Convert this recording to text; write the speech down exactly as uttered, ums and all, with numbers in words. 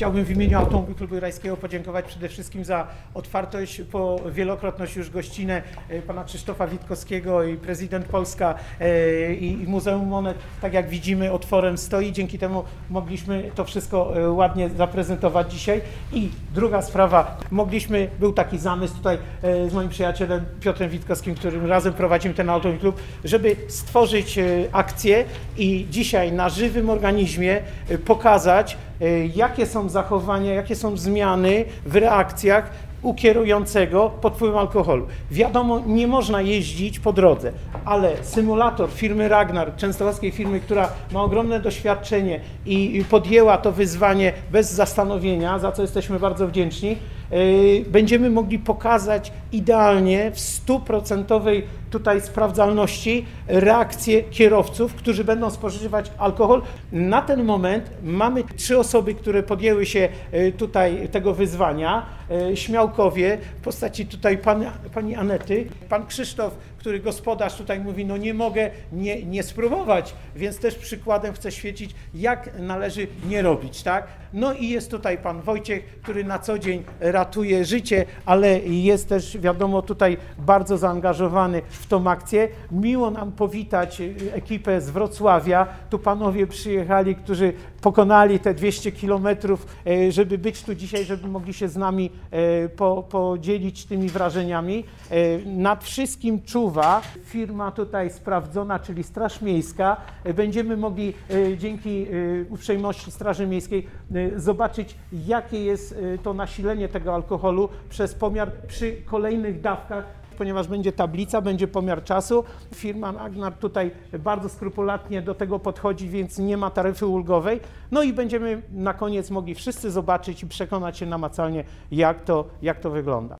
Chciałbym w imieniu Automobil Klubu Jurajskiego podziękować przede wszystkim za otwartość, po wielokrotność już gościnę pana Krzysztofa Witkowskiego i prezydent Polska i Muzeum Monet, tak jak widzimy, otworem stoi. Dzięki temu mogliśmy to wszystko ładnie zaprezentować dzisiaj. I druga sprawa, mogliśmy, był taki zamysł tutaj z moim przyjacielem Piotrem Witkowskim, którym razem prowadzimy ten Automobil Klub, żeby stworzyć akcję i dzisiaj na żywym organizmie pokazać, jakie są zachowania, jakie są zmiany w reakcjach u kierującego pod wpływem alkoholu. Wiadomo, nie można jeździć po drodze, ale symulator firmy Ragnar, częstochowskiej firmy, która ma ogromne doświadczenie i podjęła to wyzwanie bez zastanowienia, za co jesteśmy bardzo wdzięczni, będziemy mogli pokazać idealnie w stuprocentowej tutaj sprawdzalności reakcje kierowców, którzy będą spożywać alkohol. Na ten moment mamy trzy osoby, które podjęły się tutaj tego wyzwania. Śmiałkowie w postaci tutaj pan, pani Anety, pan Krzysztof, który gospodarz tutaj mówi, no nie mogę nie, nie spróbować, więc też przykładem chcę świecić, jak należy nie robić, tak? No i jest tutaj pan Wojciech, który na co dzień ratuje życie, ale jest też, wiadomo, tutaj bardzo zaangażowany w tą akcję. Miło nam powitać ekipę z Wrocławia. Tu panowie przyjechali, którzy pokonali te dwieście kilometrów, żeby być tu dzisiaj, żeby mogli się z nami po, podzielić tymi wrażeniami. Nad wszystkim czuwa firma tutaj sprawdzona, czyli Straż Miejska. Będziemy mogli dzięki uprzejmości Straży Miejskiej zobaczyć, jakie jest to nasilenie tego alkoholu przez pomiar przy kolejnych dawkach, ponieważ będzie tablica, będzie pomiar czasu. Firma Ragnar tutaj bardzo skrupulatnie do tego podchodzi, więc nie ma taryfy ulgowej. No i będziemy na koniec mogli wszyscy zobaczyć i przekonać się namacalnie, jak to, jak to wygląda.